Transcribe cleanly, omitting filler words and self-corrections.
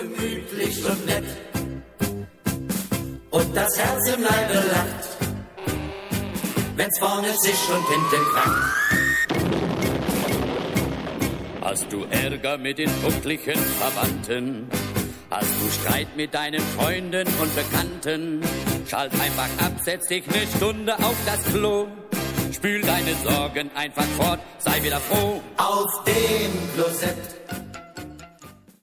gemütlich und nett und das Herz im Leibe lacht, wenn's vorne zischt und hinten krankt. Hast du Ärger mit den buckligen Verwandten? Hast du Streit mit deinen Freunden und Bekannten? Schalt einfach ab, setz dich eine Stunde auf das Klo. Spül deine Sorgen einfach fort, sei wieder froh. Auf dem Klosett